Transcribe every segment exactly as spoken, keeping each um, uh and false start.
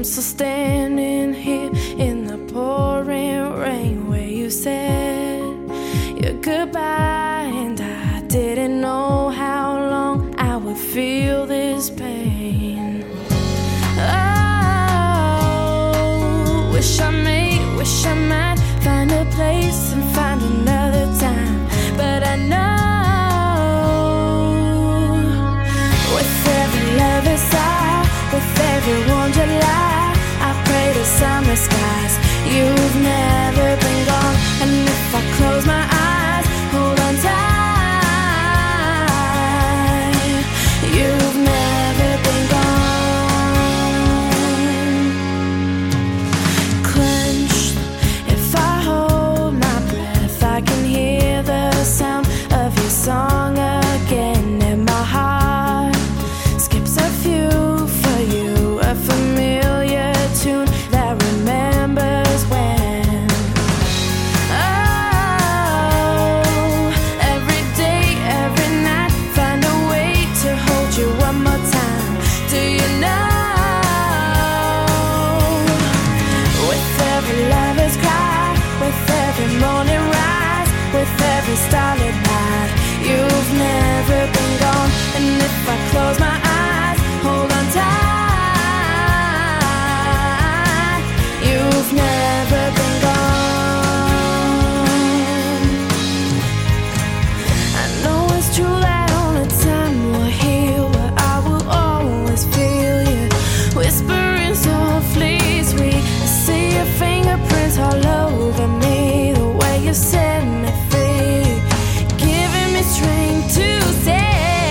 still standing here in the pouring rain where you said your goodbye, and I didn't know how long I would feel this pain. Oh, wish I may, wish I might find a place and find another time, but I know with every love aside, with every warm July, I pray to summer skies. You've never been gone, and if I close my eyes, hold on tight, you've never been gone. Clenched, if I hold my breath, I can hear the sound of your song again, and my heart skips a few for you, a familiar tune that remembers when. Oh, every day, every night, find a way to hold you one more time. Do you know? With every lover's cry, with every morning rise, with every starlit night, you've never been gone. And if I close my eyes, hold on tight, you've never been gone. I know it's true that only time will heal, but I will always feel you whispering softly sweet. I see your fingerprints all over me, the way you set me free, giving me strength to stay.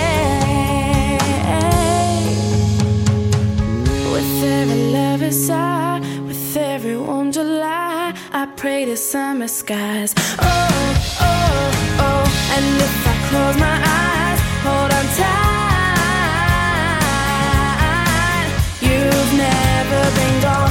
With every lover's sigh, with every warm July, I pray to summer skies. Oh, oh, oh, and if I close my eyes, hold on tight, you've never been gone.